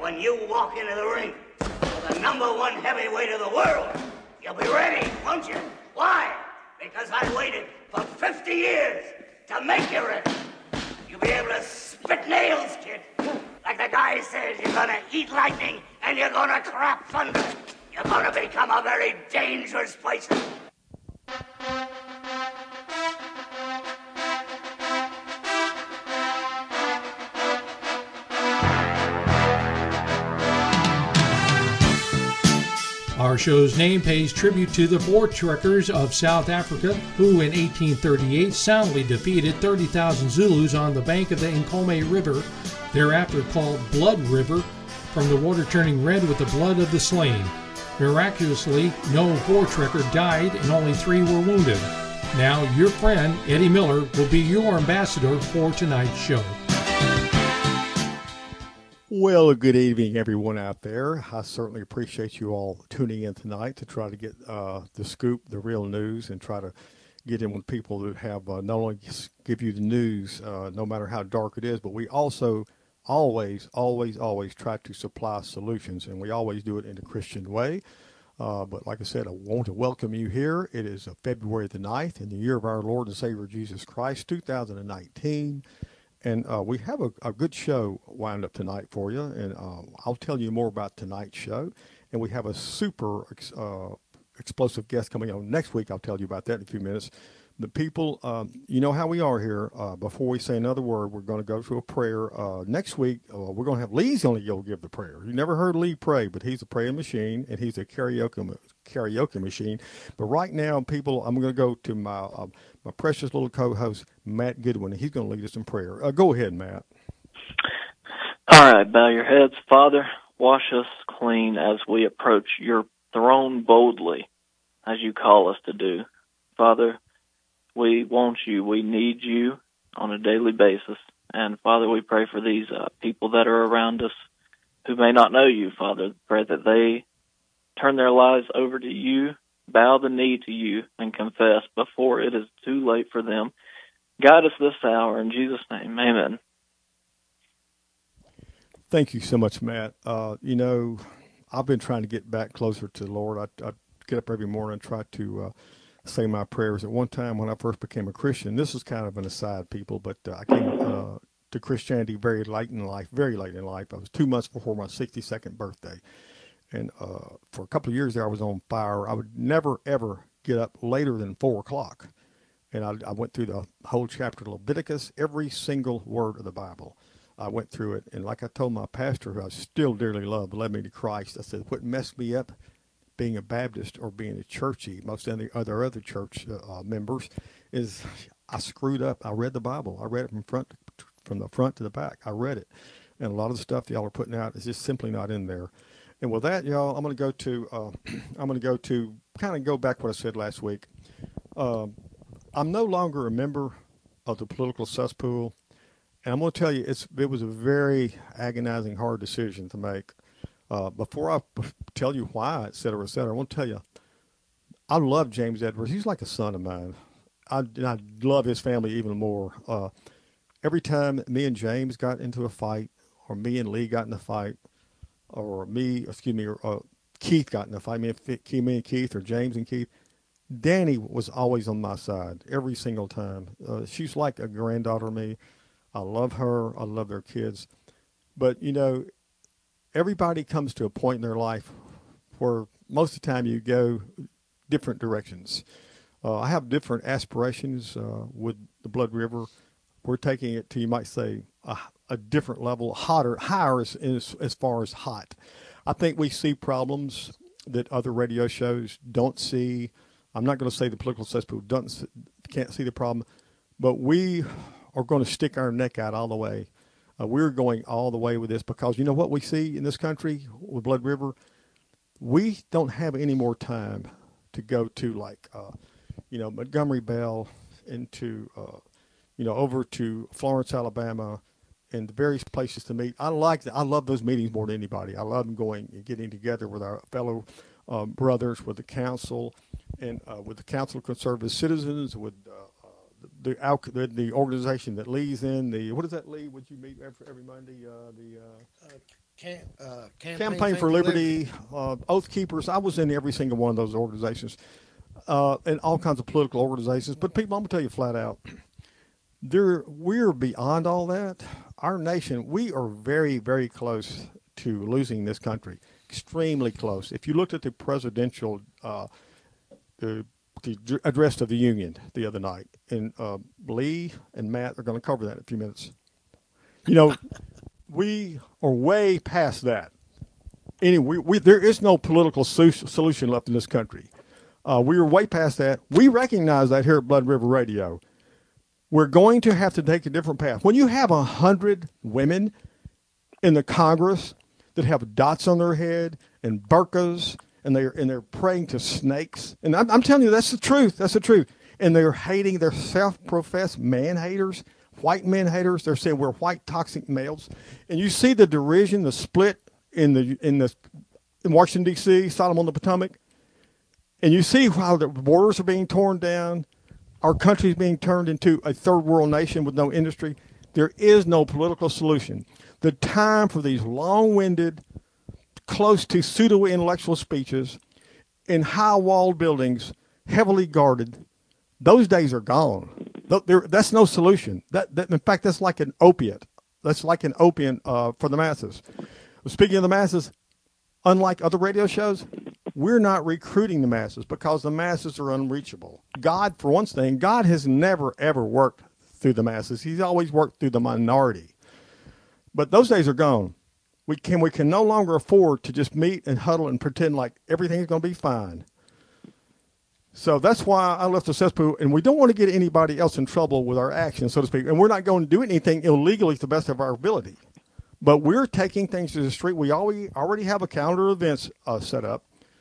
when you walk into the ring with the #1 heavyweight of the world, you'll be ready, won't you? Why? Because I waited for 50 years to make you ready. You'll be able to spit nails, kid. Like the guy says, you're gonna eat lightning and you're gonna crap thunder. You're gonna become a very dangerous person. Our show's name pays tribute to the Voortrekkers of South Africa, who in 1838 soundly defeated 30,000 Zulus on the bank of the Nkomo River, thereafter called Blood River, from the water turning red with the blood of the slain. Miraculously, no Voortrekker died and only 3 were wounded. Now, your friend, Eddie Miller, will be your ambassador for tonight's show. Well, good evening, everyone out there. I certainly appreciate you all tuning in tonight to try to get the scoop, the real news, and try to get in with people that have not only give you the news, no matter how dark it is, but we also always try to supply solutions, and we always do it in a Christian way. But like I said, I want to welcome you here. It is February the 9th in the year of our Lord and Savior Jesus Christ, 2019. And we have a good show lined up tonight for you, and I'll tell you more about tonight's show. And we have a super explosive guest coming on next week. I'll tell you about that in a few minutes. The people, you know how we are here. Before we say another word, we're going to go to a prayer. Next week, we're going to have Lee's going to go give the prayer. You never heard Lee pray, but he's a praying machine, and he's a karaoke machine. But right now, people, I'm going to go to my precious little co-host, Matt Goodwin, and he's going to lead us in prayer. Go ahead, Matt. All right, bow your heads. Father, wash us clean as we approach your throne boldly, as you call us to do. Father, we want you. We need you on a daily basis. And, Father, we pray for these people that are around us who may not know you, Father. Pray that they turn their lives over to you, bow the knee to you, and confess before it is too late for them. Guide us this hour. In Jesus' name, amen. Thank you so much, Matt. You know, I've been trying to get back closer to the Lord. I get up every morning and try to say my prayers. At one time when I first became a Christian, this is kind of an aside, people, but I came to Christianity very late in life. I was 2 months before my 62nd birthday. And for a couple of years there, I was on fire. I would never, ever get up later than 4 o'clock. And I went through the whole chapter of Leviticus, every single word of the Bible. I went through it. And like I told my pastor, who I still dearly love, led me to Christ, I said, what messed me up being a Baptist or being a churchy, most of the other church members, is I screwed up. I read the Bible. I read it from the front to the back. I read it. And a lot of the stuff y'all are putting out is just simply not in there. And with that, y'all, I'm going to kind of go back what I said last week. I'm no longer a member of the political cesspool, and I'm going to tell you, it was a very agonizing, hard decision to make. Before I tell you why, et cetera, I want to tell you, I love James Edwards. He's like a son of mine. I love his family even more. Every time me and James got into a fight, or me and Lee got in a fight, or Keith got in a fight, me and Keith, or James and Keith, Danny was always on my side every single time. She's like a granddaughter to me. I love her. I love their kids. But, you know, everybody comes to a point in their life where most of the time you go different directions. I have different aspirations with the Blood River. We're taking it to, you might say, a different level, higher as far as hot. I think we see problems that other radio shows don't see. I'm not going to say the political cesspool can't see the problem, but we are going to stick our neck out all the way. We're going all the way with this because you know what we see in this country with Blood River? We don't have any more time to go to like, Montgomery Bell into, over to Florence, Alabama, and the various places to meet. I love those meetings more than anybody. I love them going and getting together with our fellow brothers, with the council, and with the Council of Conservative Citizens, with the organization that Lee's in. What is that, Lee? Would you meet every Monday? Campaign for Liberty, Oath Keepers. I was in every single one of those organizations, and all kinds of political organizations. But people, I'm going to tell you flat out, we're beyond all that. Our nation, we are very, very close to losing this country. Extremely close. If you looked at the presidential the address to the Union the other night, and Lee and Matt are going to cover that in a few minutes. You know, we are way past that. Anyway, there is no political solution left in this country. We are way past that. We recognize that here at Blood River Radio. We're going to have to take a different path. When you have 100 women in the Congress that have dots on their head and burqas, and they're praying to snakes, and I'm telling you, that's the truth. That's the truth. And they're hating, they're self-professed man haters, white men haters. They're saying we're white toxic males, and you see the derision, the split in Washington D.C., Solomon on the Potomac, and you see how the borders are being torn down. Our country is being turned into a third world nation with no industry. There is no political solution. The time for these long-winded, close to pseudo-intellectual speeches in high-walled buildings, heavily guarded, those days are gone. That's no solution. In fact, that's like an opiate. That's like an opiate for the masses. Speaking of the masses, unlike other radio shows, we're not recruiting the masses because the masses are unreachable. God, for one thing, God has never, ever worked through the masses. He's always worked through the minority. But those days are gone. We can no longer afford to just meet and huddle and pretend like everything's going to be fine. So that's why I left the cesspool, and we don't want to get anybody else in trouble with our actions, so to speak. And we're not going to do anything illegally to the best of our ability. But we're taking things to the street. We already have a calendar of events set up.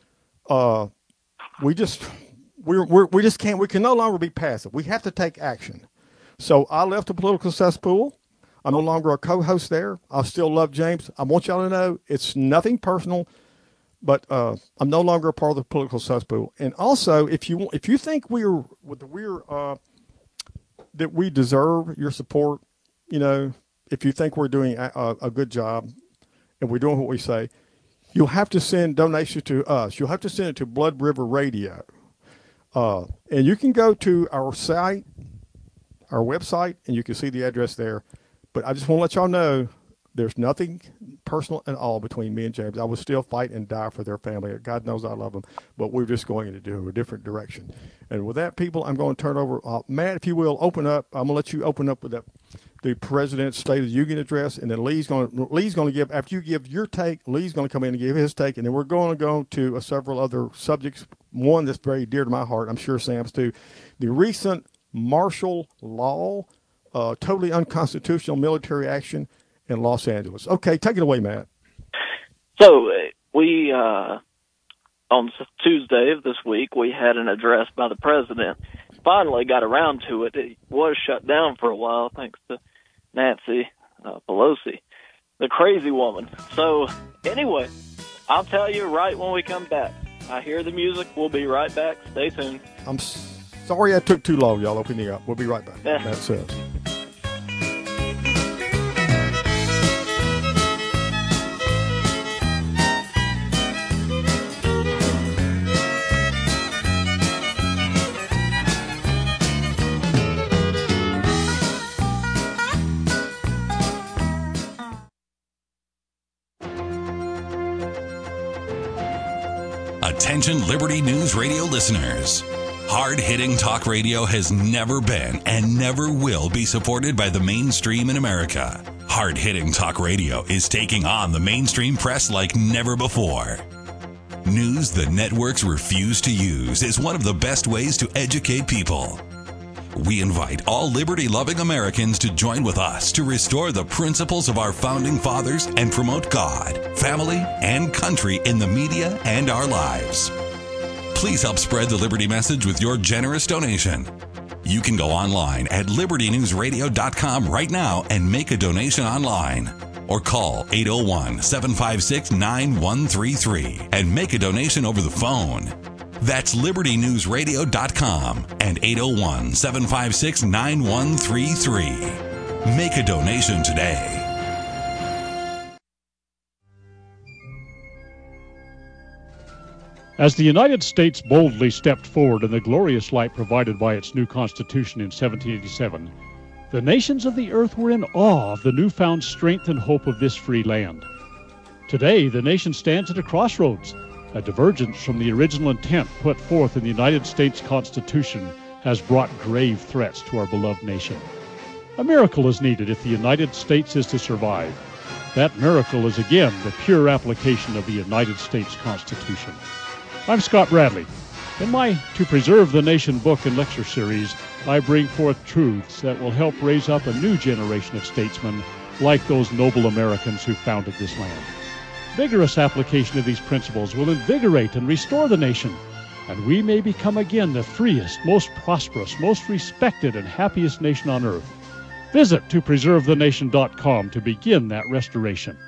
We just can't. We can no longer be passive. We have to take action. So I left the political cesspool. I'm no longer a co-host there. I still love James. I want y'all to know it's nothing personal, but I'm no longer a part of the political cesspool. And also, if you think that we deserve your support, you know, if you think we're doing a good job and we're doing what we say, you'll have to send donations to us. You'll have to send it to Blood River Radio. And you can go to our site, our website, and you can see the address there. But I just want to let y'all know there's nothing personal at all between me and James. I will still fight and die for their family. God knows I love them, but we're just going to do a different direction. And with that, people, I'm going to turn over. Matt, if you will, open up. I'm going to let you open up with the President's State of the Union address, and then Lee's going to give, after you give your take, Lee's going to come in and give his take, and then we're going to go to several other subjects. One that's very dear to my heart, I'm sure Sam's too, the recent martial law, totally unconstitutional military action in Los Angeles. Okay, take it away, Matt. So we, on Tuesday of this week, we had an address by the president. Finally got around to it. It was shut down for a while thanks to Nancy Pelosi, the crazy woman. So anyway, I'll tell you right when we come back. I hear the music. We'll be right back. Stay tuned. I'm sorry I took too long, y'all. Opening up. We'll be right back. Yeah. Matt says. Attention Liberty News Radio listeners. Hard-hitting talk radio has never been and never will be supported by the mainstream in America. Hard-hitting talk radio is taking on the mainstream press like never before. News the networks refuse to use is one of the best ways to educate people. We invite all liberty-loving Americans to join with us to restore the principles of our founding fathers and promote God, family, and country in the media and our lives. Please help spread the Liberty message with your generous donation. You can go online at libertynewsradio.com right now and make a donation online. Or call 801-756-9133 and make a donation over the phone. That's libertynewsradio.com and 801-756-9133. Make a donation today. As the United States boldly stepped forward in the glorious light provided by its new Constitution in 1787, the nations of the earth were in awe of the newfound strength and hope of this free land. Today, the nation stands at a crossroads. A divergence from the original intent put forth in the United States Constitution has brought grave threats to our beloved nation. A miracle is needed if the United States is to survive. That miracle is again the pure application of the United States Constitution. I'm Scott Bradley. In my To Preserve the Nation book and lecture series, I bring forth truths that will help raise up a new generation of statesmen like those noble Americans who founded this land. Vigorous application of these principles will invigorate and restore the nation, and we may become again the freest, most prosperous, most respected, and happiest nation on earth. Visit topreservethenation.com to begin that restoration.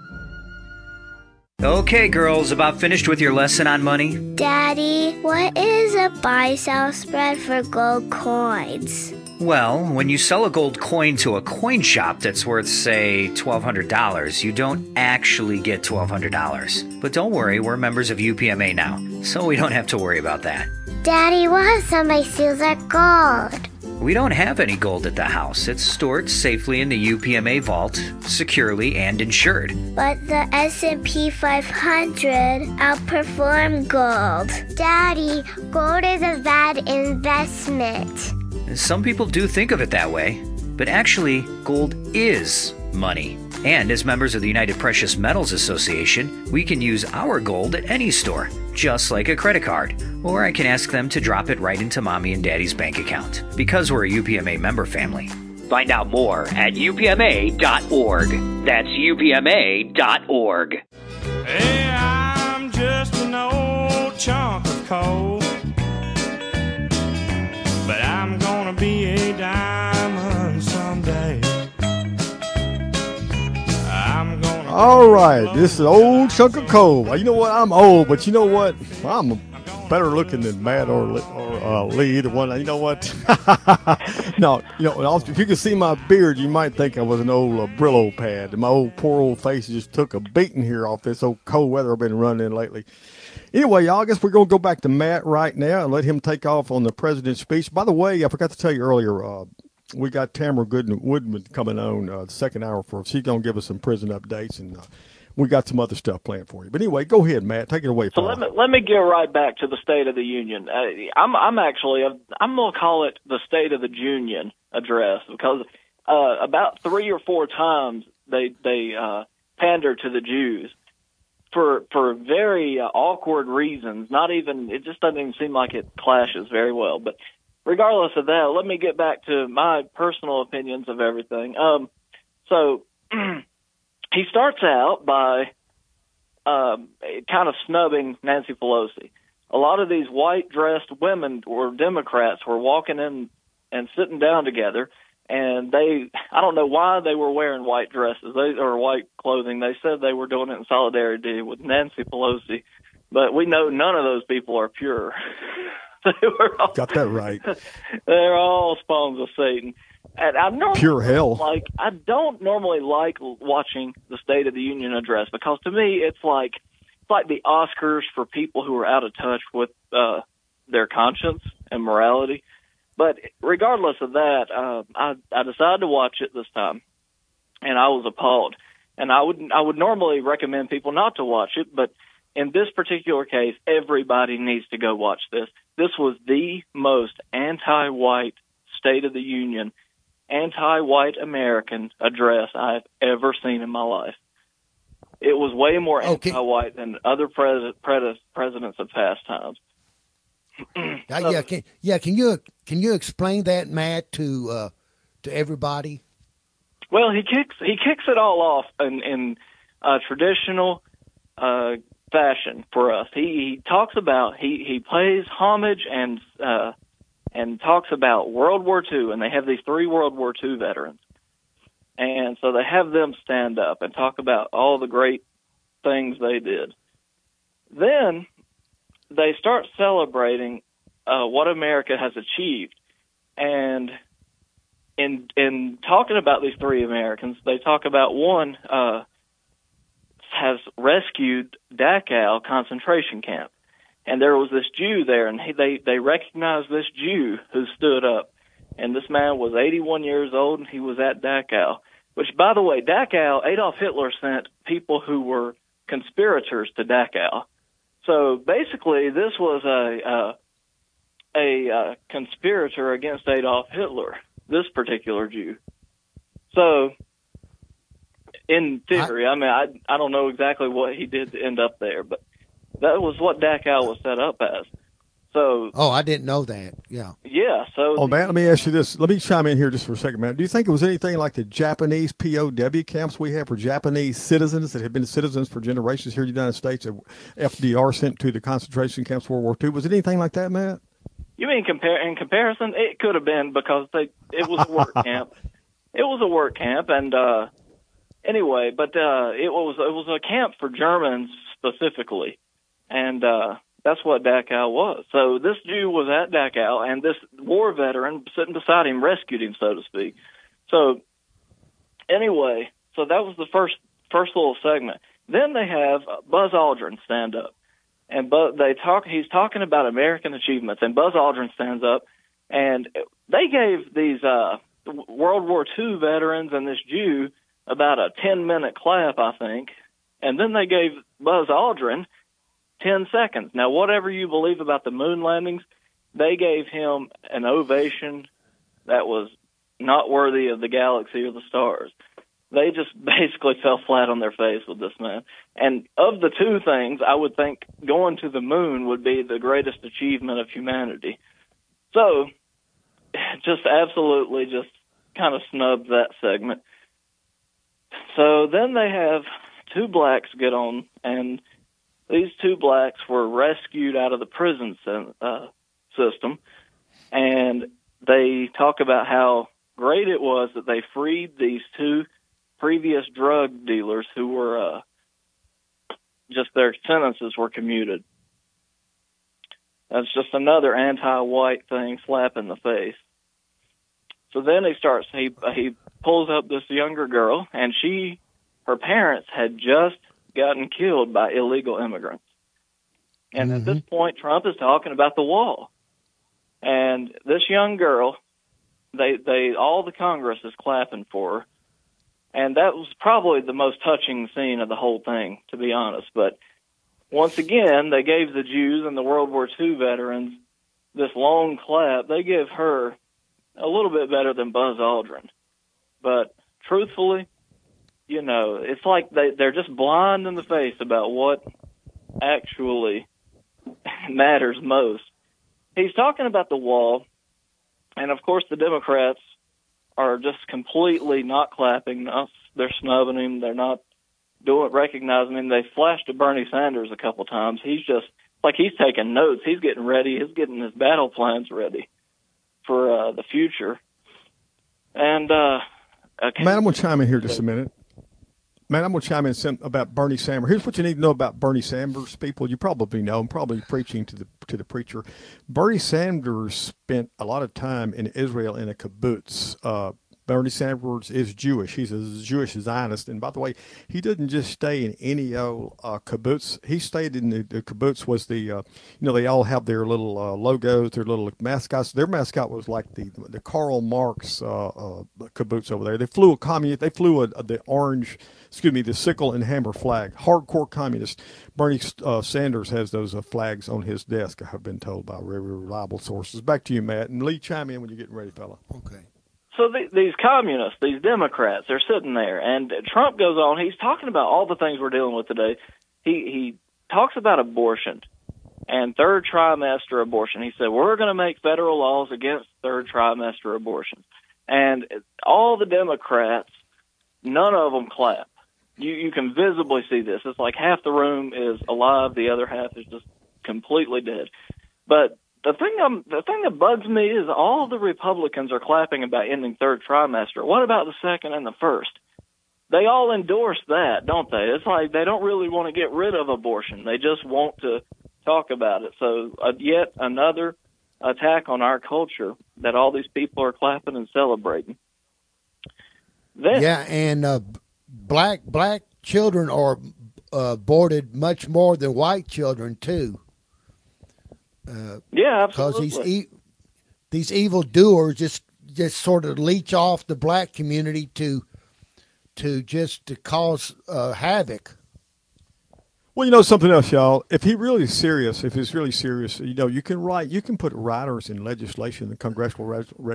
Okay, girls, about finished with your lesson on money? Daddy, what is a buy-sell spread for gold coins? Well, when you sell a gold coin to a coin shop that's worth, say, $1,200, you don't actually get $1,200. But don't worry, we're members of UPMA now, so we don't have to worry about that. Daddy, what if somebody steals our gold? We don't have any gold at the house. It's stored safely in the UPMA vault, securely and insured. But the S&P 500 outperformed gold. Daddy, gold is a bad investment. Some people do think of it that way, but actually, gold is money. And as members of the United Precious Metals Association, we can use our gold at any store, just like a credit card. Or I can ask them to drop it right into Mommy and Daddy's bank account, because we're a UPMA member family. Find out more at upma.org. That's upma.org. Hey, I'm just an old chunk of coal, but I'm gonna be a diamond someday. All right, this is old chunk of coal. You know what? I'm old, but you know what? I'm better looking than Matt or Lee, either one. You know what? No, if you can see my beard, you might think I was an old Brillo pad. My poor old face just took a beating here off this old cold weather I've been running in lately. Anyway, y'all, I guess we're going to go back to Matt right now and let him take off on the president's speech. By the way, I forgot to tell you earlier, we got Tamara Woodman coming on the second hour for us. She's going to give us some prison updates, and we got some other stuff planned for you. But anyway, go ahead, Matt. Take it away. So let me get right back to the State of the Union. I'm going to call it the State of the Union address, because about 3 or 4 times they pander to the Jews for very awkward reasons. It just doesn't even seem like it clashes very well. But regardless of that, let me get back to my personal opinions of everything. So he starts out by kind of snubbing Nancy Pelosi. A lot of these white-dressed women or Democrats were walking in and sitting down together, and I don't know why they were wearing white dresses or white clothing. They said they were doing it in solidarity with Nancy Pelosi, but we know none of those people are pure. Got that right. They're all spawns of Satan. And pure hell. I don't normally like watching the State of the Union address, because to me it's like the Oscars for people who are out of touch with their conscience and morality. But regardless of that, I decided to watch it this time, and I was appalled. And I would normally recommend people not to watch it, but in this particular case, everybody needs to go watch this. This was the most anti-white State of the Union, anti-white American address I've ever seen in my life. It was way more anti-white than other presidents of past times. Can you explain that, Matt, to everybody? Well, he kicks it all off in traditional fashion for us. He talks about he pays homage and talks about World War II, and they have these 3 World War II veterans, and so they have them stand up and talk about all the great things they did. Then they start celebrating what America has achieved, and in talking about these 3 Americans, they talk about one has rescued Dachau concentration camp. And there was this Jew there, and they recognized this Jew who stood up. And this man was 81 years old, and he was at Dachau. Which, by the way, Dachau, Adolf Hitler sent people who were conspirators to Dachau. So basically, this was a conspirator against Adolf Hitler, this particular Jew. So, in theory, I don't know exactly what he did to end up there, but that was what Dachau was set up as. So, I didn't know that. Yeah. Yeah. So. Oh, Matt, let me ask you this. Let me chime in here just for a second, Matt. Do you think it was anything like the Japanese POW camps we have for Japanese citizens that have been citizens for generations here in the United States that FDR sent to the concentration camps World War II? Was it anything like that, Matt? You mean in comparison? It could have been because it was a work camp. It was a work camp, and anyway, but it was a camp for Germans specifically, and that's what Dachau was. So this Jew was at Dachau, and this war veteran sitting beside him rescued him, so to speak. So anyway, so that was the first little segment. Then they have Buzz Aldrin stand up, and he's talking about American achievements, and Buzz Aldrin stands up, and they gave these World War II veterans and this Jew about a 10-minute clap, I think, and then they gave Buzz Aldrin 10 seconds. Now, whatever you believe about the moon landings, they gave him an ovation that was not worthy of the galaxy or the stars. They just basically fell flat on their face with this man. And of the two things, I would think going to the moon would be the greatest achievement of humanity. So, just absolutely just kind of snubbed that segment. So then they have two blacks get on, and these two blacks were rescued out of the prison system, and they talk about how great it was that they freed these two previous drug dealers who were just their sentences were commuted. That's just another anti-white thing, slap in the face. So then he pulls up this younger girl, and her parents had just gotten killed by illegal immigrants. And at this point, Trump is talking about the wall. And this young girl, all the Congress is clapping for her. And that was probably the most touching scene of the whole thing, to be honest. But once again, they gave the Jews and the World War II veterans this long clap. They give her a little bit better than Buzz Aldrin. But truthfully, it's like they're just blind in the face about what actually matters most. He's talking about the wall, and of course the Democrats are just completely not clapping us. They're snubbing him. They're not recognizing him. They flashed to Bernie Sanders a couple times. He's just like he's taking notes. He's getting ready. He's getting his battle plans ready for the future. And okay. Matt, I'm going to chime in here just a minute. Man, I'm going to chime in about Bernie Sanders. Here's what you need to know about Bernie Sanders, people. You probably know. I'm probably preaching to the preacher. Bernie Sanders spent a lot of time in Israel in a kibbutz. Bernie Sanders is Jewish. He's a Jewish Zionist. And by the way, he didn't just stay in any old kibbutz. He stayed in the kibbutz was the, they all have their little logos, their little mascots. Their mascot was like the Karl Marx kibbutz over there. They flew the sickle and hammer flag. Hardcore communist. Bernie Sanders has those flags on his desk, I have been told by very reliable sources. Back to you, Matt. And Lee, chime in when you're getting ready, fella. Okay. So these communists, these Democrats, they're sitting there, and Trump goes on. He's talking about all the things we're dealing with today. He talks about abortion and third trimester abortion. He said, we're going to make federal laws against third trimester abortion. And all the Democrats, none of them clap. You can visibly see this. It's like half the room is alive, the other half is just completely dead. But the thing that bugs me is all the Republicans are clapping about ending third trimester. What about the second and the first? They all endorse that, don't they? It's like they don't really want to get rid of abortion. They just want to talk about it. So yet another attack on our culture that all these people are clapping and celebrating. And black children are aborted much more than white children too. Yeah, because absolutely. these evil doers just sort of leech off the black community to cause havoc. Well, you know something else, y'all. If he's really serious, you know, you can put riders in legislation, the congressional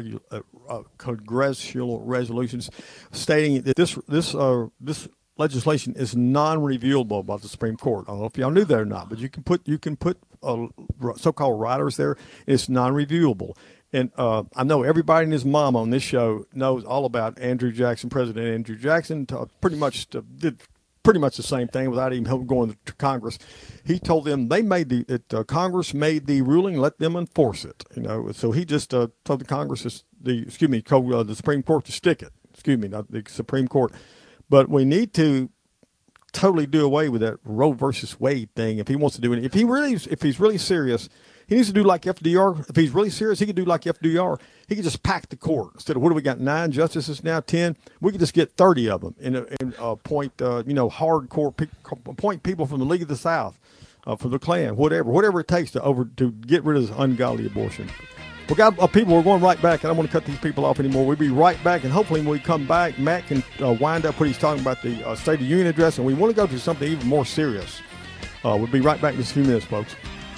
resolutions, stating that this legislation is non-reviewable by the Supreme Court. I don't know if y'all knew that or not, but you can put so-called riders there. It's non-reviewable. And I know everybody and his mom on this show knows all about Andrew Jackson. President Andrew Jackson pretty much did pretty much the same thing without even going to Congress. He told them Congress made the ruling, let them enforce it. You know, so he just told the Supreme Court to stick it. Not the Supreme Court. But we need to totally do away with that Roe versus Wade thing if he wants to do it. If he's really serious, he needs to do like FDR. If he's really serious, he could do like FDR. He could just pack the court. Instead of, what do we got, 9 justices now, 10? We could just get 30 of them and appoint, appoint people from the League of the South, from the Klan, whatever it takes to get rid of this ungodly abortion. We got people. We're going right back. I don't want to cut these people off anymore. We'll be right back, and hopefully when we come back, Matt can wind up what he's talking about, the State of the Union address, and we want to go to something even more serious. We'll be right back in just a few minutes, folks.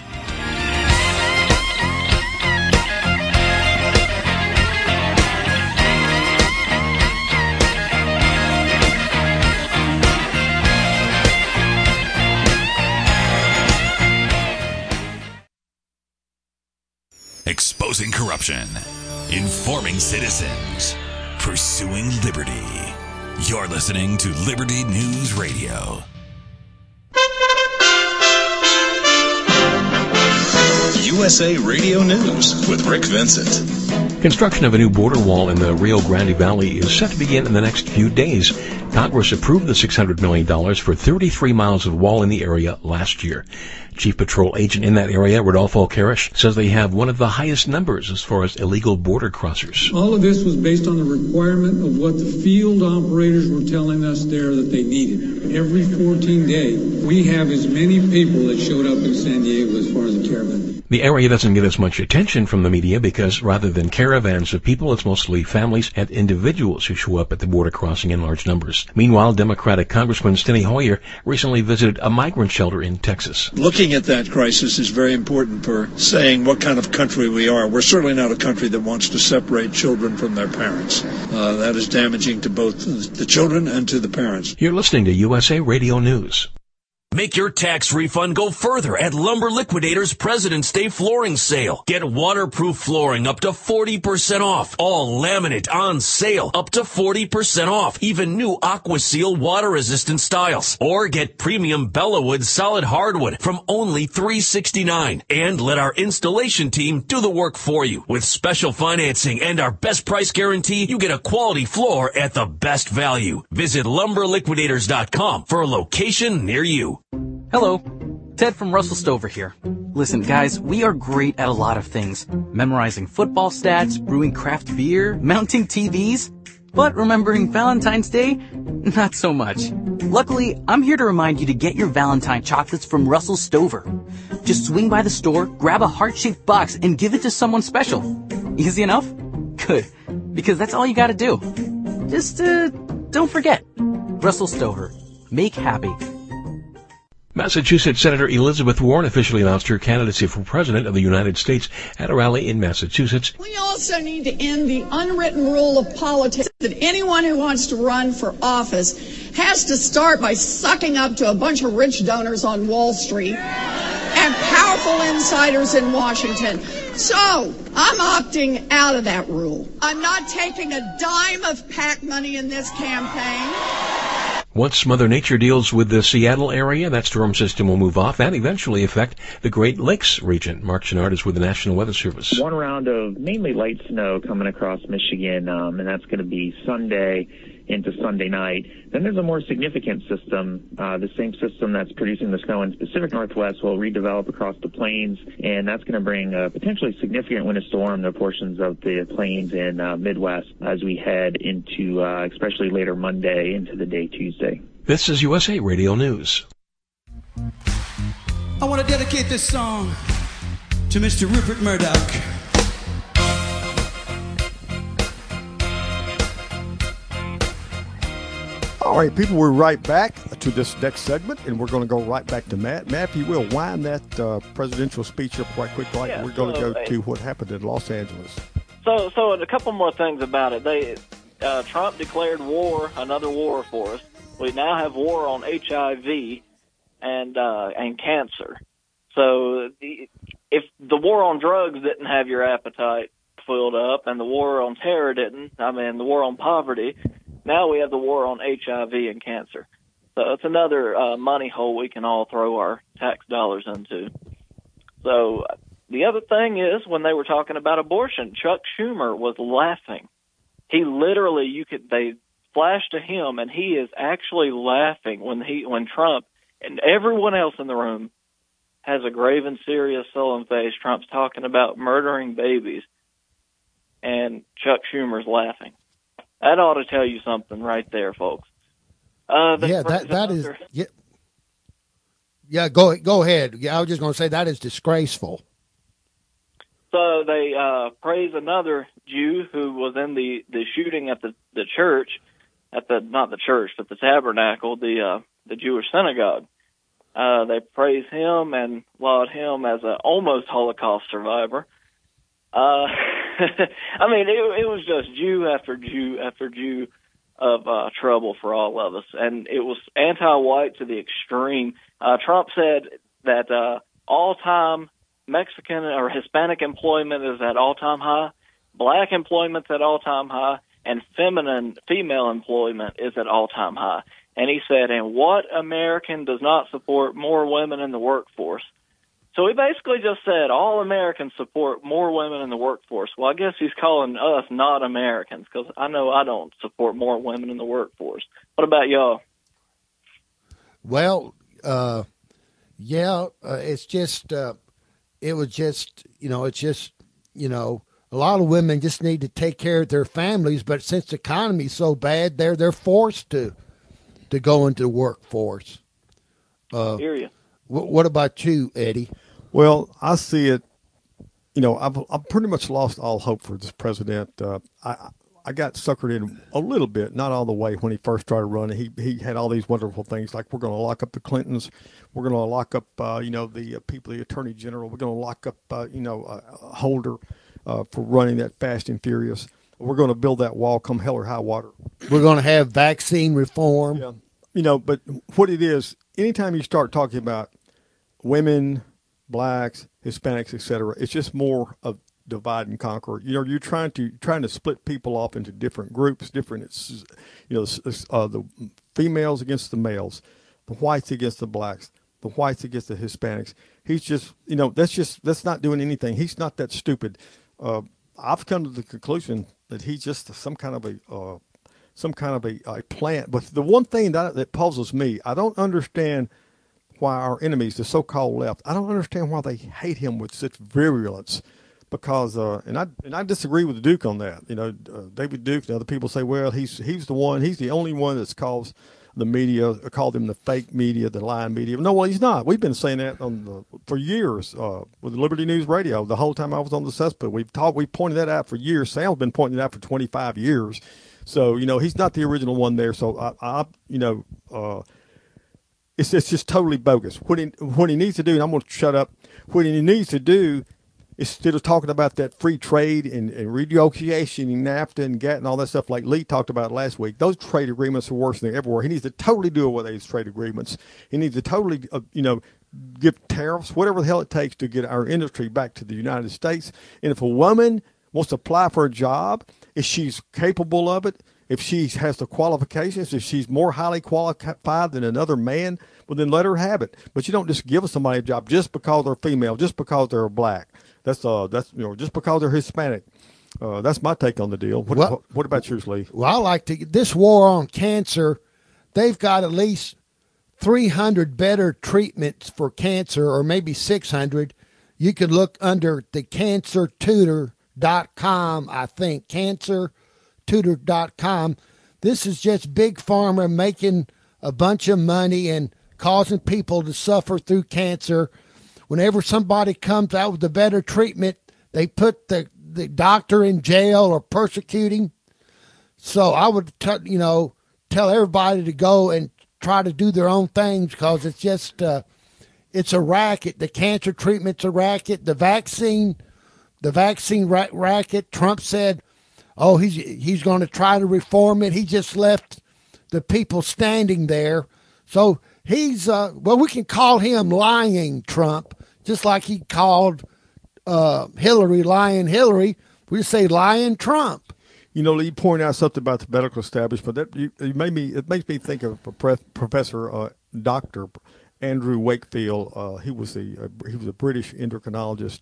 Exposing corruption, informing citizens, pursuing liberty. You're listening to Liberty News Radio. USA Radio News with Rick Vincent. Construction of a new border wall in the Rio Grande Valley is set to begin in the next few days. Congress approved the $600 million for 33 miles of wall in the area last year. Chief Patrol Agent in that area, Rodolfo Karish, says they have one of the highest numbers as far as illegal border crossers. All of this was based on the requirement of what the field operators were telling us there that they needed. Every 14 days, we have as many people that showed up in San Diego as far as the caravan. The area doesn't get as much attention from the media because rather than caravans of people, it's mostly families and individuals who show up at the border crossing in large numbers. Meanwhile, Democratic Congressman Steny Hoyer recently visited a migrant shelter in Texas. Looking at that crisis is very important for saying what kind of country we are. We're certainly not a country that wants to separate children from their parents. That is damaging to both the children and to the parents. You're listening to USA Radio News. Make your tax refund go further at Lumber Liquidators President's Day Flooring Sale. Get waterproof flooring up to 40% off. All laminate on sale up to 40% off. Even new AquaSeal water-resistant styles. Or get premium Bellawood solid hardwood from only $369. And let our installation team do the work for you. With special financing and our best price guarantee, you get a quality floor at the best value. Visit LumberLiquidators.com for a location near you. Hello, Ted from Russell Stover here. Listen, guys, we are great at a lot of things. Memorizing football stats, brewing craft beer, mounting TVs. But remembering Valentine's Day? Not so much. Luckily, I'm here to remind you to get your Valentine chocolates from Russell Stover. Just swing by the store, grab a heart-shaped box, and give it to someone special. Easy enough? Good, because that's all you gotta do. Just, don't forget. Russell Stover. Make happy. Massachusetts Senator Elizabeth Warren officially announced her candidacy for President of the United States at a rally in Massachusetts. We also need to end the unwritten rule of politics that anyone who wants to run for office has to start by sucking up to a bunch of rich donors on Wall Street and powerful insiders in Washington. So, I'm opting out of that rule. I'm not taking a dime of PAC money in this campaign. Once Mother Nature deals with the Seattle area, that storm system will move off and eventually affect the Great Lakes region. Mark Chenard is with the National Weather Service. One round of mainly light snow coming across Michigan, and that's going to be Sunday into Sunday night. Then there's a more significant system. The same system that's producing the snow in the Pacific Northwest will redevelop across the plains, and that's going to bring a potentially significant winter storm to portions of the plains and Midwest as we head into especially later Monday into the day Tuesday. This is USA Radio News. I want to dedicate this song to Mr. Rupert Murdoch. All right, people, we're right back to this next segment, and we're going to go right back to Matt. Matt, if you will, wind that presidential speech up right quick. Right? Yeah, we're going to go to what happened in Los Angeles. So a couple more things about it. Trump declared another war for us. We now have war on HIV and cancer. So if the war on drugs didn't have your appetite filled up, and the war on terror didn't, the war on poverty, now we have the war on HIV and cancer. So it's another money hole we can all throw our tax dollars into. So the other thing is, when they were talking about abortion, Chuck Schumer was laughing. He literally, they flashed to him, and he is actually laughing when Trump and everyone else in the room has a grave and serious sullen face. Trump's talking about murdering babies, and Chuck Schumer's laughing. That ought to tell you something right there, folks. That is. Yeah, go ahead. Yeah, I was just going to say that is disgraceful. So they praise another Jew who was in the shooting at the church, not the church, but the tabernacle, the Jewish synagogue. They praise him and laud him as an almost Holocaust survivor. It was just Jew after Jew after Jew of trouble for all of us, and it was anti-white to the extreme. Trump said that all-time Mexican or Hispanic employment is at all-time high, black employment's at all-time high, and female employment is at all-time high. And he said, and what American does not support more women in the workforce? So he basically just said all Americans support more women in the workforce. Well, I guess he's calling us not Americans, because I know I don't support more women in the workforce. What about y'all? Well, it's just, a lot of women just need to take care of their families, but since the economy's so bad, they're forced to go into the workforce. Hear you. What about you, Eddie? Well, I see it. I've pretty much lost all hope for this president. I got suckered in a little bit, not all the way, when he first started running. He had all these wonderful things like, we're going to lock up the Clintons, we're going to lock up the people, the Attorney General, we're going to lock up Holder for running that Fast and Furious. We're going to build that wall come hell or high water. We're going to have vaccine reform. Yeah. But what it is, anytime you start talking about women, blacks, Hispanics, etc., it's just more of divide and conquer. You're trying to split people off into different groups, the females against the males, the whites against the blacks, the whites against the Hispanics. He's just, that's not doing anything. He's not that stupid. I've come to the conclusion that he's just some kind of a plant. But the one thing that puzzles me, I don't understand why our enemies, the so-called left, I don't understand why they hate him with such virulence. Because and I disagree with Duke on that. David Duke and other people say, well, he's the only one that's caused the media, called him the fake media, the lying media. No, well, he's not. We've been saying that for years with Liberty News Radio. The whole time I was on the cesspit, we pointed that out for years. Sam's been pointing it out for 25 years. So he's not the original one there. So it's just totally bogus. What he needs to do, and I'm going to shut up. What he needs to do, instead of talking about that free trade and renegotiation and NAFTA and GATT and all that stuff like Lee talked about last week, those trade agreements are worse than everywhere. He needs to totally do away with these trade agreements. He needs to totally, give tariffs, whatever the hell it takes to get our industry back to the United States. And if a woman wants to apply for a job, if she's capable of it, if she has the qualifications, if she's more highly qualified than another man, well, then let her have it. But you don't just give somebody a job just because they're female, just because they're black. That's just because they're Hispanic. That's my take on the deal. What about yours, Lee? Well, I like this war on cancer. They've got at least 300 better treatments for cancer, or maybe 600. You could look under the cancertutor.com, I think, cancertutor.com. This is just Big Pharma making a bunch of money and causing people to suffer through cancer. whenever somebody comes out with a better treatment, they put the doctor in jail or persecute him. So I would, tell everybody to go and try to do their own things, because it's just, it's a racket. The cancer treatment's a racket. The vaccine racket. Trump said, oh, he's going to try to reform it. He just left the people standing there. So he's, we can call him lying Trump, just like he called Hillary lying Hillary. We say lying Trump. Lee pointed out something about the medical establishment. It makes me think of Professor Dr. Andrew Wakefield. He was a British endocrinologist,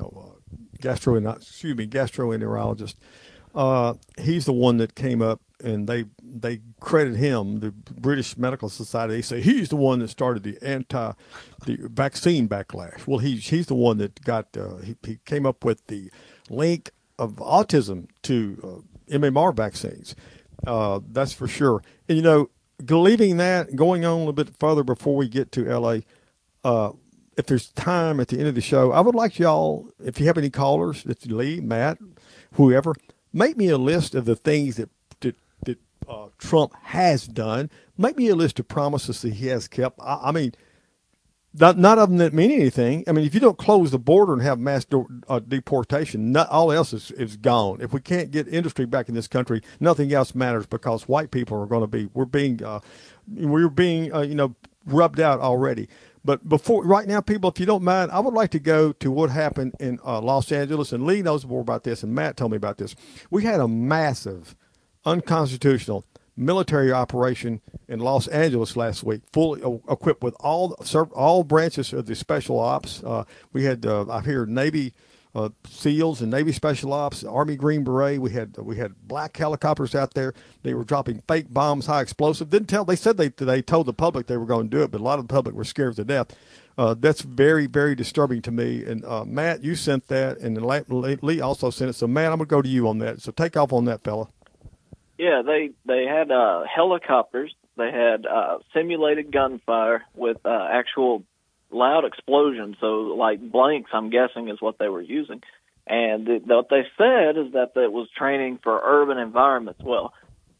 gastroenterologist. He's the one that came up, and they credit him, the British Medical Society. They say he's the one that started the vaccine backlash. Well, he's the one that got he came up with the link of autism to MMR vaccines. That's for sure. And leaving that, going on a little bit further before we get to L.A., if there's time at the end of the show, I would like y'all, if you have any callers, it's Lee, Matt, whoever, make me a list of the things that Trump has done. Make me a list of promises that he has kept. I mean, not of them that mean anything. I mean, if you don't close the border and have mass deportation, all else is gone. If we can't get industry back in this country, nothing else matters, because white people are going to be, we're being rubbed out already. But right now, people, if you don't mind, I would like to go to what happened in Los Angeles, and Lee knows more about this, and Matt told me about this. We had a massive, unconstitutional military operation in Los Angeles last week, fully equipped with all branches of the special ops. We had, I hear, Navy SEALs and Navy Special Ops, Army Green Beret. We had black helicopters out there. They were dropping fake bombs, high explosive. They said they told the public they were going to do it, but a lot of the public were scared to death. That's very, very disturbing to me. And Matt, you sent that, and Lee also sent it. So Matt, I'm going to go to you on that. So take off on that, fella. Yeah, they had helicopters. They had simulated gunfire with actual loud explosions. So like blanks, I'm guessing, is what they were using. And what they said is that it was training for urban environments. Well,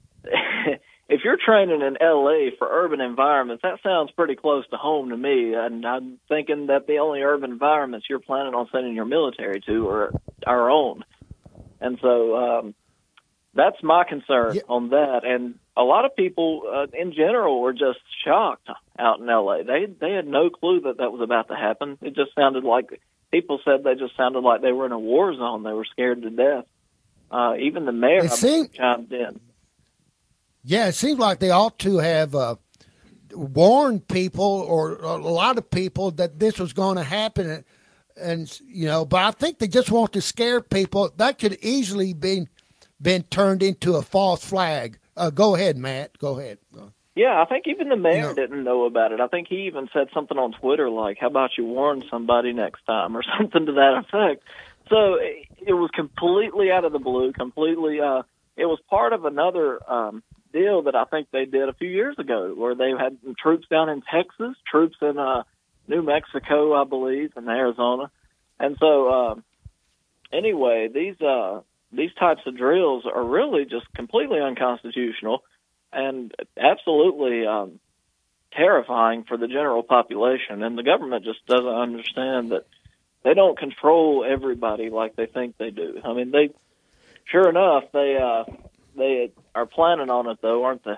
if you're training in L.A. for urban environments, that sounds pretty close to home to me. And I'm thinking that the only urban environments you're planning on sending your military to are our own. And so that's my concern on that. And a lot of people in general were just shocked out in L.A. They had no clue that was about to happen. It just sounded like people said they just sounded like they were in a war zone. They were scared to death. Even the mayor chimed in. Yeah, it seems like they ought to have warned people, or a lot of people, that this was going to happen. And but I think they just want to scare people. That could easily been turned into a false flag. Go ahead, Matt. Go ahead. Yeah, I think even the mayor didn't know about it. I think he even said something on Twitter like, how about you warn somebody next time, or something to that effect. So it was completely out of the blue, completely. It was part of another deal that I think they did a few years ago, where they had troops down in Texas, troops in New Mexico, I believe, and Arizona. And so anyway, these types of drills are really just completely unconstitutional and absolutely terrifying for the general population. And the government just doesn't understand that they don't control everybody like they think they do. I mean, sure enough, they are planning on it, though, aren't they?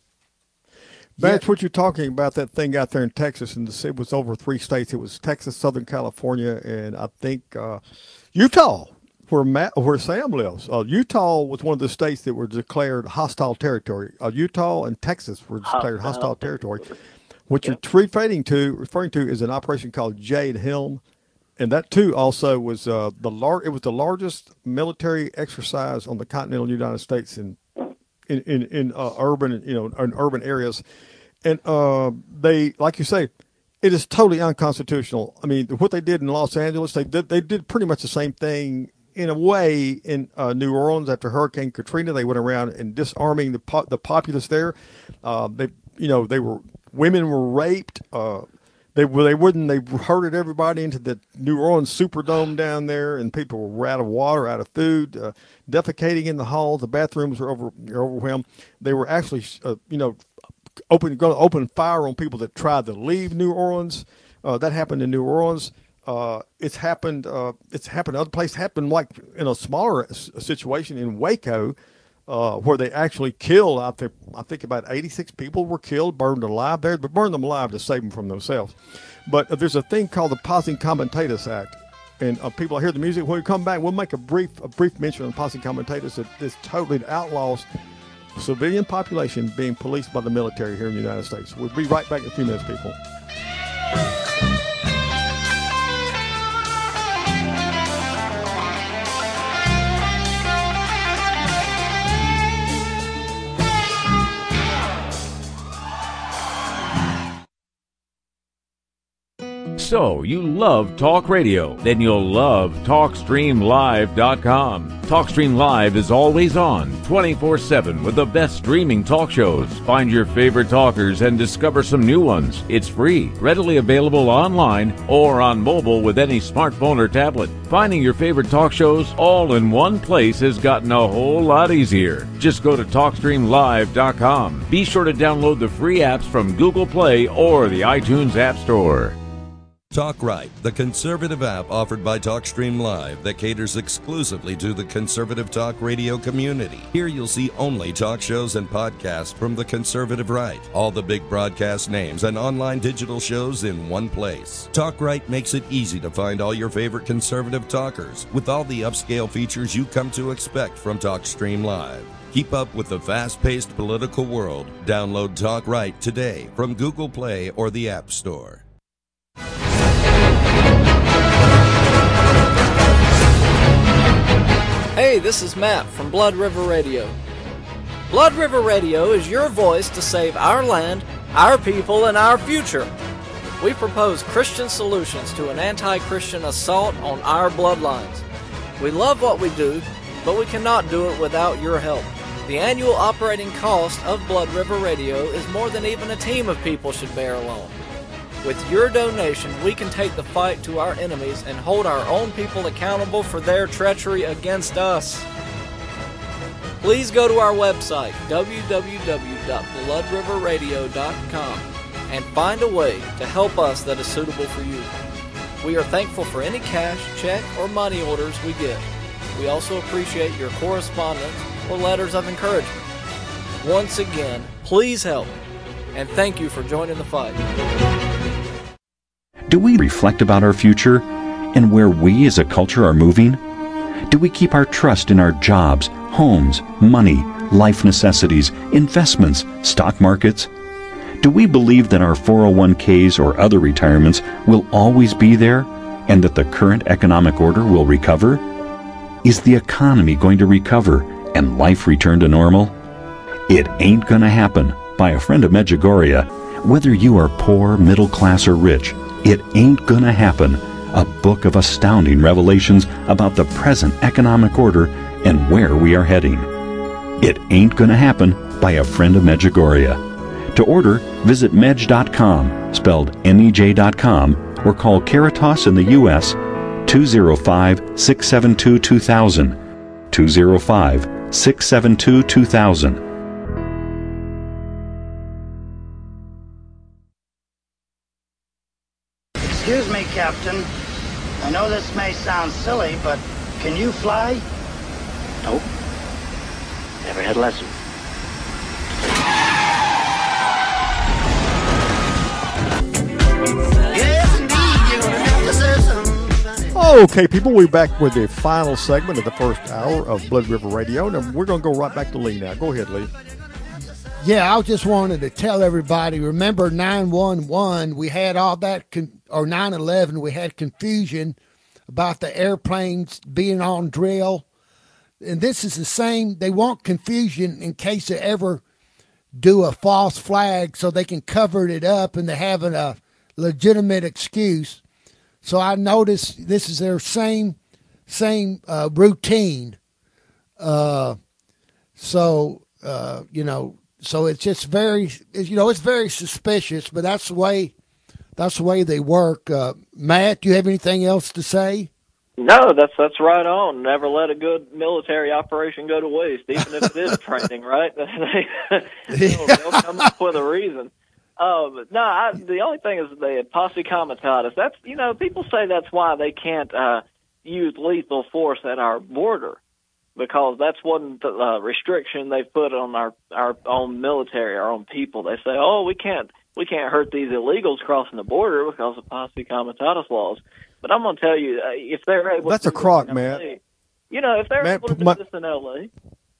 That's what you're talking about, that thing out there in Texas, and it was over 3 states. It was Texas, Southern California, and I think Utah, where Sam lives. Utah was one of the states that were declared hostile territory. Utah and Texas were declared hostile territory. What you're referring to is an operation called Jade Helm, and that too also was it was the largest military exercise on the continental United States in urban in urban areas, and they, like you say, it is totally unconstitutional. I mean, what they did in Los Angeles, they did pretty much the same thing in a way in New Orleans after Hurricane Katrina. They went around and disarming the populace there. Women were raped. They herded everybody into the New Orleans Superdome down there, and people were out of water, out of food, defecating in the halls. The bathrooms were overwhelmed. They were actually, going to open fire on people that tried to leave New Orleans. That happened in New Orleans. It's happened other places. Happened like in a smaller situation in Waco, where they actually killed out there. I think about 86 people were killed, burned alive there, but burned them alive to save them from themselves. But there's a thing called the Posse Comitatus Act, and people hear the music. When we come back, we'll make a brief mention of the Posse Comitatus that this totally outlaws civilian population being policed by the military here in the United States. We'll be right back in a few minutes, people. So, you love talk radio? Then you'll love TalkStreamLive.com. TalkStream Live is always on, 24/7, with the best streaming talk shows. Find your favorite talkers and discover some new ones. It's free, readily available online or on mobile with any smartphone or tablet. Finding your favorite talk shows all in one place has gotten a whole lot easier. Just go to TalkStreamLive.com. Be sure to download the free apps from Google Play or the iTunes App Store. Talk Right, the conservative app offered by TalkStream Live that caters exclusively to the conservative talk radio community. Here you'll see only talk shows and podcasts from the conservative right. All the big broadcast names and online digital shows in one place. Talk Right makes it easy to find all your favorite conservative talkers with all the upscale features you come to expect from TalkStream Live. Keep up with the fast-paced political world. Download Talk Right today from Google Play or the App Store. Hey, this is Matt from Blood River Radio. Blood River Radio is your voice to save our land, our people, and our future. We propose Christian solutions to an anti-Christian assault on our bloodlines. We love what we do, but we cannot do it without your help. The annual operating cost of Blood River Radio is more than even a team of people should bear alone. With your donation, we can take the fight to our enemies and hold our own people accountable for their treachery against us. Please go to our website, www.bloodriverradio.com, and find a way to help us that is suitable for you. We are thankful for any cash, check, or money orders we get. We also appreciate your correspondence or letters of encouragement. Once again, please help, and thank you for joining the fight. Do we reflect about our future and where we as a culture are moving? Do we keep our trust in our jobs, homes, money, life necessities, investments, stock markets? Do we believe that our 401ks or other retirements will always be there and that the current economic order will recover? Is the economy going to recover and life return to normal? It Ain't Gonna Happen by a friend of Medjugorje. Whether you are poor, middle class, or rich, It Ain't Gonna Happen, a book of astounding revelations about the present economic order and where we are heading. It Ain't Gonna Happen by a friend of Medjugorje. To order, visit Medj.com, spelled MEJ.com, or call Caritas in the U.S. 205-672-2000, 205-672-2000. Excuse me, Captain. I know this may sound silly, but can you fly? Nope. Never had a lesson. Okay, people, we're back with the final segment of the first hour of Blood River Radio, and we're going to go right back to Lee now. Go ahead, Lee. Yeah, I just wanted to tell everybody, remember 911, we had all that, or 9/11, we had confusion about the airplanes being on drill. And this is the same, they want confusion in case they ever do a false flag so they can cover it up and they're having a legitimate excuse. So I noticed this is their same routine. So it's just very, it's very suspicious, but that's the way that's the way they work. Matt, do you have anything else to say? No, that's right on. Never let a good military operation go to waste, even if it is training, right? They'll come up with a reason. The only thing is the posse comitatus. That's, people say that's why they can't use lethal force at our border, because that's one restriction they've put on our own military, our own people. They say, we can't hurt these illegals crossing the border because of posse comitatus laws. But I'm going to tell you, if they're able That's to a crock, Matt. if they're able to do this in L.A.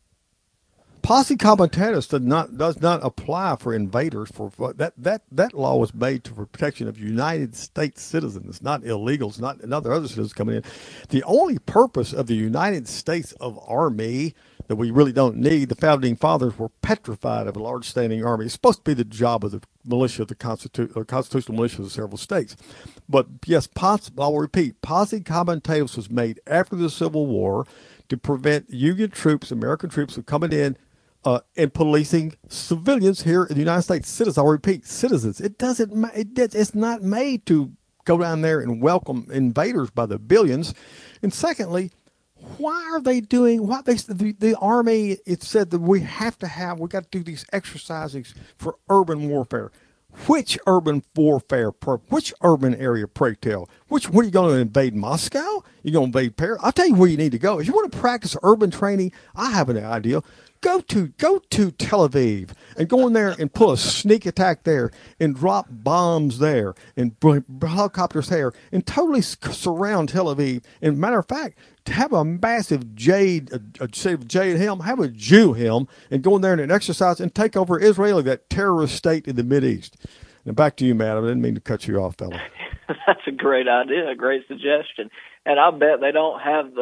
Posse comitatus does not apply for invaders. For that law was made for protection of United States citizens, not illegals, not other citizens coming in. The only purpose of the United States Army that we really don't need, the founding fathers were petrified of a large standing army. It's supposed to be the job of the militia, the constitutional militia of several states. But yes, I'll repeat, posse comitatus was made after the Civil War to prevent Union troops, American troops, from coming in and policing civilians here in the United States. Citizens, I'll repeat, citizens. It's not made to go down there and welcome invaders by the billions. And secondly, why are they doing what the Army? It said that we got to do these exercises for urban warfare. Which urban warfare? Which urban area? Pray tell. What are you going to invade? Moscow? You going to invade Paris? I'll tell you where you need to go. If you want to practice urban training, I have an idea. Go to Tel Aviv and go in there and pull a sneak attack there and drop bombs there and helicopters there and totally surround Tel Aviv. And matter of fact, to have a massive jade helm, have a Jew helm, and go in there and an exercise and take over Israel, that terrorist state in the Mideast. And back to you, Matt. I didn't mean to cut you off, fella. That's a great idea, a great suggestion. And I bet they don't have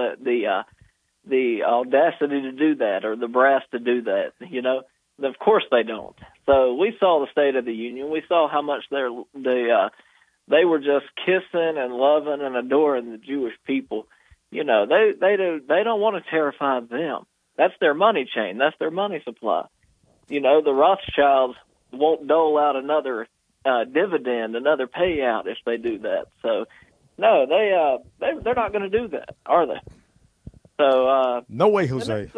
the audacity to do that or the brass to do that, Of course they don't. So we saw the State of the Union. We saw how much they were just kissing and loving and adoring the Jewish people. They don't want to terrify them. That's their money chain. That's their money supply. The Rothschilds won't dole out another dividend, another payout if they do that. So no, they're not going to do that, are they? So no way, Jose.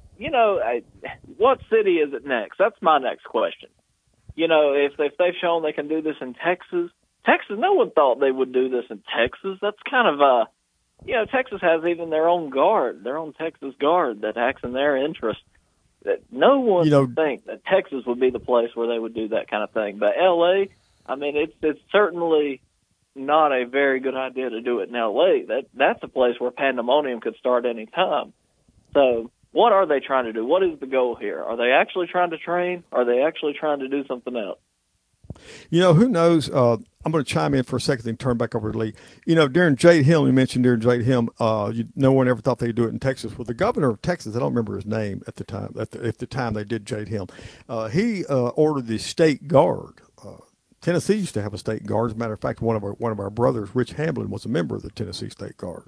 What city is it next? That's my next question. If they've shown they can do this in Texas, no one thought they would do this in Texas. That's kind of Texas has even their own guard, their own Texas guard that acts in their interest. That no one would think that Texas would be the place where they would do that kind of thing. But L.A., it's certainly not a very good idea to do it in L.A. That's a place where pandemonium could start any time. So what are they trying to do? What is the goal here? Are they actually trying to train? Are they actually trying to do something else? Who knows? I'm going to chime in for a second and turn back over to Lee. During Jade Helm, you mentioned during Jade Helm, no one ever thought they'd do it in Texas. Well, the governor of Texas, I don't remember his name at the time, at the time they did Jade Helm, he ordered the state guard. Tennessee used to have a state guard. As a matter of fact, one of our brothers, Rich Hamblin, was a member of the Tennessee State Guard.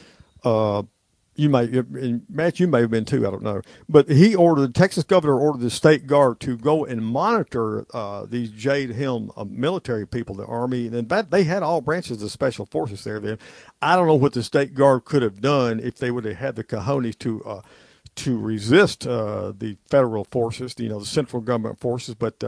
Matt, you may have been too, I don't know. But the Texas governor ordered the state guard to go and monitor these Jade Helm military people, the Army. And they had all branches of special forces there then. I don't know what the state guard could have done if they would have had the cojones to resist the federal forces, the central government forces. But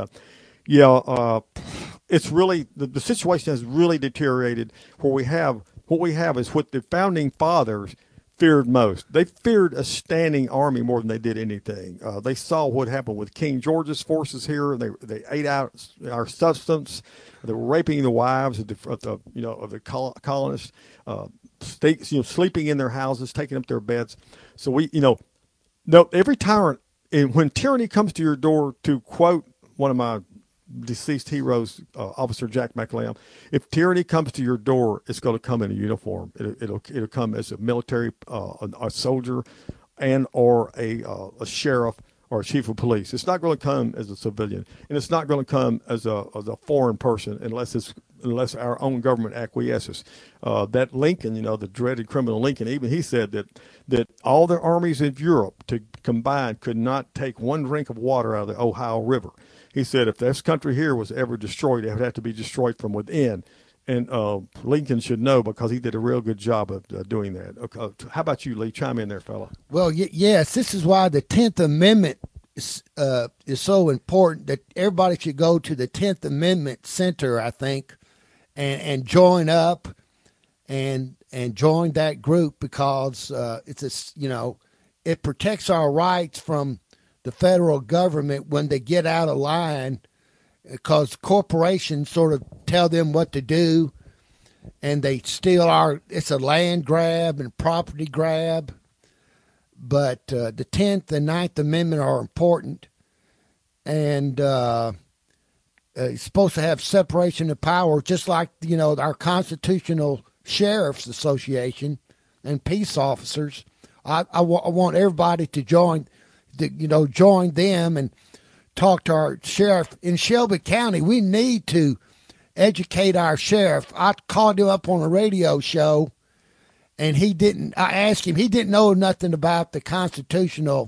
it's really the situation has really deteriorated. What we have is what the founding fathers feared most. They feared a standing army more than they did anything. They saw what happened with King George's forces here. They ate out our substance. They were raping the wives of the colonists, sleeping in their houses, taking up their beds. So every tyrant, when tyranny comes to your door, to quote one of my deceased heroes, Officer Jack McLam, if tyranny comes to your door, it's going to come in a uniform. It'll come as a military, a soldier, and or a sheriff or a chief of police. It's not going to come as a civilian, and it's not going to come as a foreign person unless our own government acquiesces. That Lincoln, the dreaded criminal Lincoln, even he said that all the armies of Europe combined could not take one drink of water out of the Ohio River. He said if this country here was ever destroyed, it would have to be destroyed from within. And Lincoln should know because he did a real good job of doing that. Okay. How about you, Lee? Chime in there, fella. Well, yes, this is why the 10th Amendment is so important, that everybody should go to the 10th Amendment Center, I think, and join up and join that group, because it protects our rights from the federal government when they get out of line, because corporations sort of tell them what to do, and they steal it's a land grab and property grab. But the 10th and 9th Amendment are important, and it's supposed to have separation of power, just like, our Constitutional Sheriff's Association and peace officers. I want everybody to join them and talk to our sheriff in Shelby County. We need to educate our sheriff. I called him up on a radio show, and I asked him, he didn't know nothing about the constitutional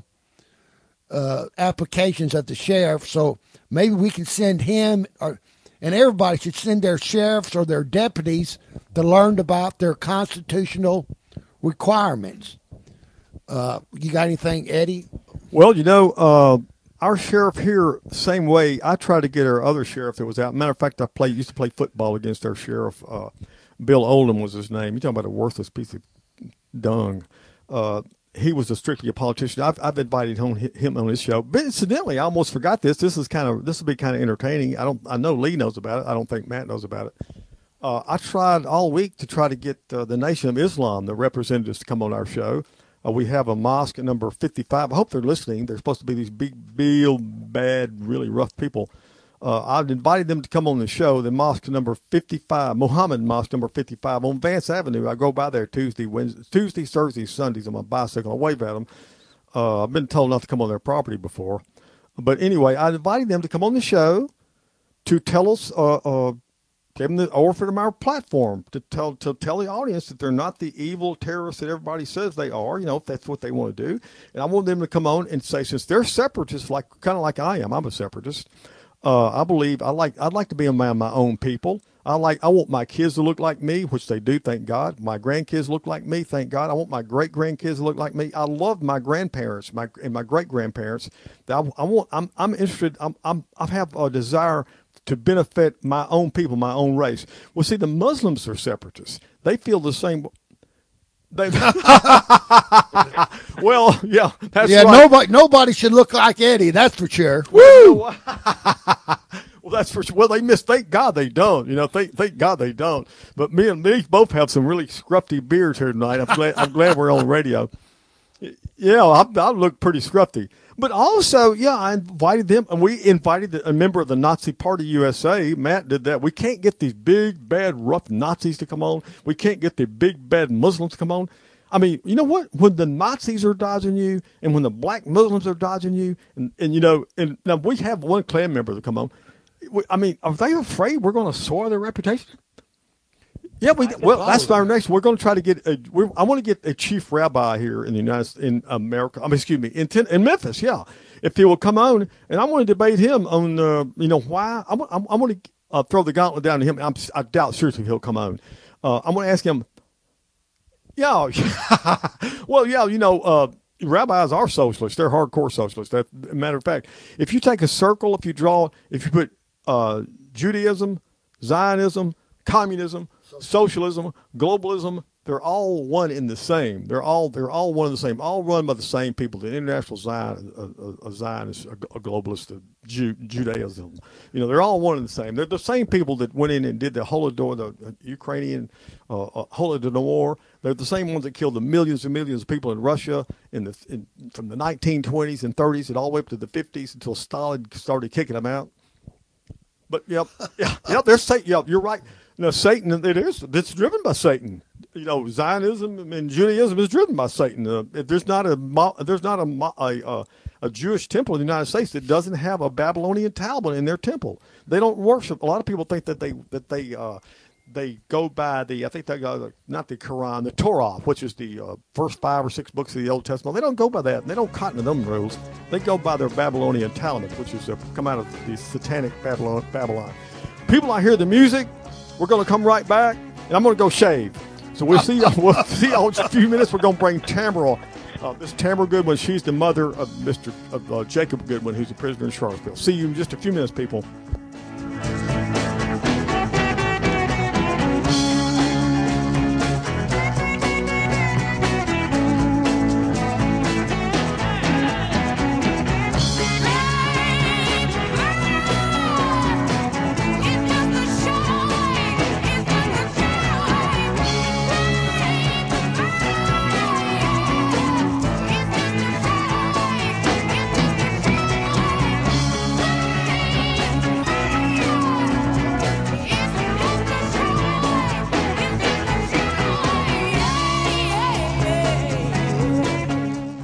applications of the sheriff. So maybe we can send him, and everybody should send their sheriffs or their deputies to learn about their constitutional requirements. You got anything, Eddie? Well, our sheriff here, same way. I tried to get our other sheriff that was out. Matter of fact, I used to play football against our sheriff. Bill Oldham was his name. You're talking about a worthless piece of dung. He was strictly a politician. I've invited him on his show. But incidentally, I almost forgot this. This will be kind of entertaining. I know Lee knows about it. I don't think Matt knows about it. I tried all week to try to get the Nation of Islam, the representatives, to come on our show. We have a mosque at number 55. I hope they're listening. They're supposed to be these big, bad, really rough people. I've invited them to come on the show. The mosque number 55, Muhammad Mosque number 55 on Vance Avenue. I go by there Tuesdays, Thursdays, Sundays on my bicycle. I wave at them. I've been told not to come on their property before. But anyway, I invited them to come on the show to tell us, offer them our platform to tell the audience that they're not the evil terrorists that everybody says they are, if that's what they want to do. And I want them to come on and say, since they're separatists, kind of like I am, I'm a separatist. I believe I'd like to be among my own people. I want my kids to look like me, which they do, thank God. My grandkids look like me, thank God. I want my great grandkids to look like me. I love my grandparents, and my great grandparents. I'm interested. I have a desire to benefit my own people, my own race. Well, see, the Muslims are separatists. They feel the same. Well, yeah, that's right. Nobody should look like Eddie. That's for sure. Woo! Well, that's for sure. Well, thank God they don't. Thank God they don't. But me and Lee both have some really scruffy beards here tonight. I'm glad we're on radio. Yeah, I look pretty scruffy. But also, I invited them, and we invited a member of the Nazi Party USA. Matt did that. We can't get these big, bad, rough Nazis to come on. We can't get the big, bad Muslims to come on. I mean, you know what? When the Nazis are dodging you, and when the black Muslims are dodging you, and now we have one Klan member to come on. Are they afraid we're going to soil their reputation? Yeah, that's our next. We're going to try to get I want to get a chief rabbi here in America. In Memphis. Yeah, if he will come on, and I want to debate him on why. I want to throw the gauntlet down to him. I doubt seriously he'll come on. I'm going to ask him. Yeah, well, rabbis are socialists. They're hardcore socialists. As a matter of fact, if you take a circle, if you put Judaism, Zionism, communism, socialism, globalism, they're all one in the same. They're all one in the same, all run by the same people. The International Zionist, a globalist, Judaism. They're all one in the same. They're the same people that went in and did the Holodomor, the Ukrainian Holodomor. They're the same ones that killed the millions and millions of people in Russia from the 1920s and 30s and all the way up to the 50s until Stalin started kicking them out. But you're right. Satan, it's driven by Satan. Zionism and Judaism is driven by Satan. There's not a Jewish temple in the United States that doesn't have a Babylonian Talmud in their temple. They don't worship. A lot of people think that they go by I think they go, not the Quran, the Torah, which is the first 5 or 6 books of the Old Testament. They don't go by that. And they don't cotton to them rules. They go by their Babylonian Talmud, which is come out of the satanic Babylon. People, I hear the music. We're going to come right back, and I'm going to go shave. So we'll see y'all in a few minutes. We're going to bring Tamara, Miss Tamara Goodwin. She's the mother of Jacob Goodwin, who's a prisoner in Charlottesville. See you in just a few minutes, people.